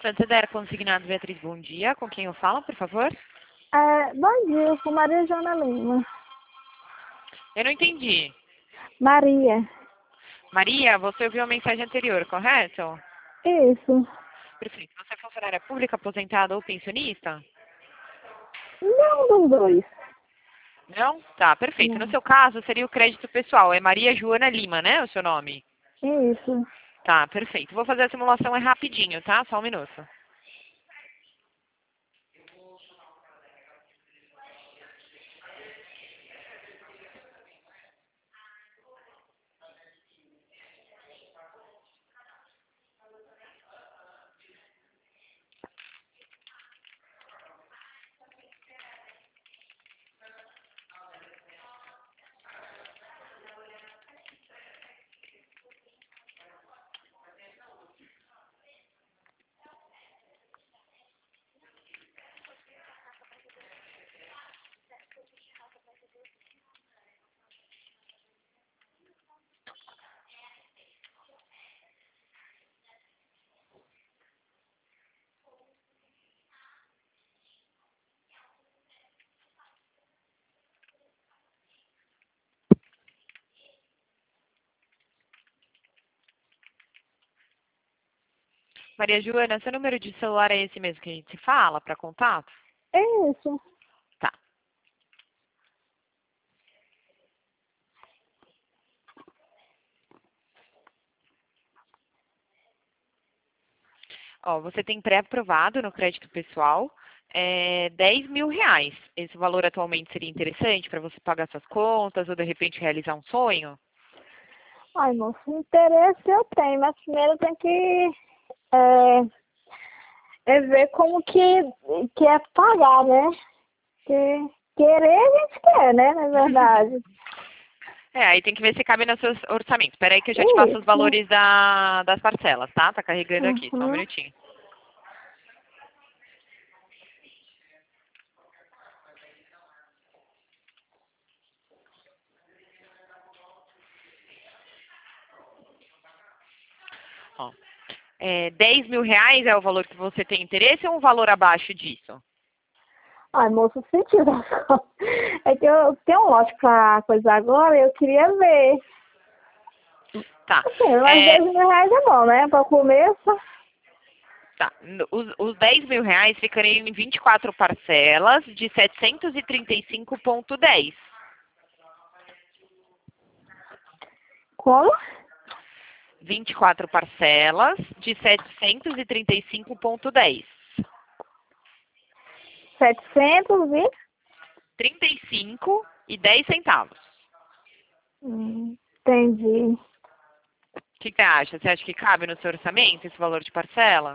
Santander Consignado, Beatriz, bom dia. Com quem eu falo, por favor? Bom dia, eu sou Maria Joana Lima. Eu não entendi. Maria. Maria, você ouviu a mensagem anterior, correto? Isso. Perfeito. Você é funcionária pública, aposentada ou pensionista? Não dos dois. Não? Tá, perfeito. No Não. seu caso, seria o crédito pessoal. É Maria Joana Lima, né? O seu nome? Isso. Tá, perfeito. Vou fazer a simulação, é rapidinho, tá? Só um minuto. Maria Joana, seu número de celular é esse mesmo que a gente se fala para contato? Isso. Tá. Ó, você tem pré-aprovado no crédito pessoal 10 mil reais. Esse valor atualmente seria interessante para você pagar suas contas ou de repente realizar um sonho? Ai, moço, interesse eu tenho, mas primeiro tem que ver como que é pagar, né? Que querer a gente quer, né? Na verdade. Aí tem que ver se cabe nos seus orçamentos. Espera aí que eu já te passo os Isso. valores das parcelas, tá? Tá carregando aqui, só um Uhum. minutinho. Ó, 10 mil reais é o valor que você tem interesse ou um valor abaixo disso? Ai, moço, se tiver só... É que eu tenho um lote pra coisa agora e eu queria ver. Tá. Assim, mas 10 mil reais é bom, né? Para o começo. Tá. Os 10 mil reais ficariam em 24 parcelas de 735,10. Como? 24 parcelas de 735,10. 700 e... 35 e 10 centavos. Entendi. O que você acha? Você acha que cabe no seu orçamento esse valor de parcela?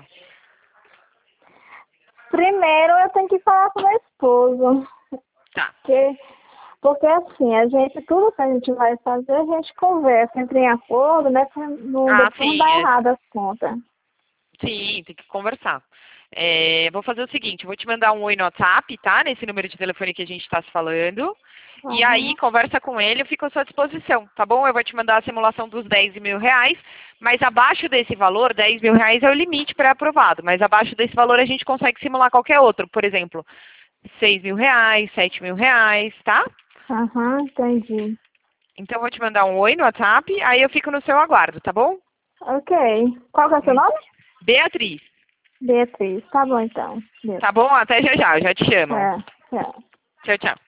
Primeiro eu tenho que falar com meu esposo. Tá. Porque assim, tudo que a gente vai fazer, a gente conversa, entra em acordo, né? Pra depois não Sim. dar errado as contas. Sim, tem que conversar. Vou fazer o seguinte, eu vou te mandar um oi no WhatsApp, tá? Nesse número de telefone que a gente está se falando. E aí, Uhum. conversa com ele, eu fico à sua disposição, tá bom? Eu vou te mandar a simulação dos 10 mil reais, mas abaixo desse valor, 10 mil reais é o limite pré-aprovado, mas abaixo desse valor a gente consegue simular qualquer outro, por exemplo, 6 mil reais, 7 mil reais, tá? Aham, entendi. Então, eu vou te mandar um oi no WhatsApp, aí eu fico no seu aguardo, tá bom? Ok. Qual que é o seu nome? Beatriz, Beatriz. Tá bom então. Beatriz. tá bom? Até já já, eu já te chamo. Tchau. Tchau, tchau.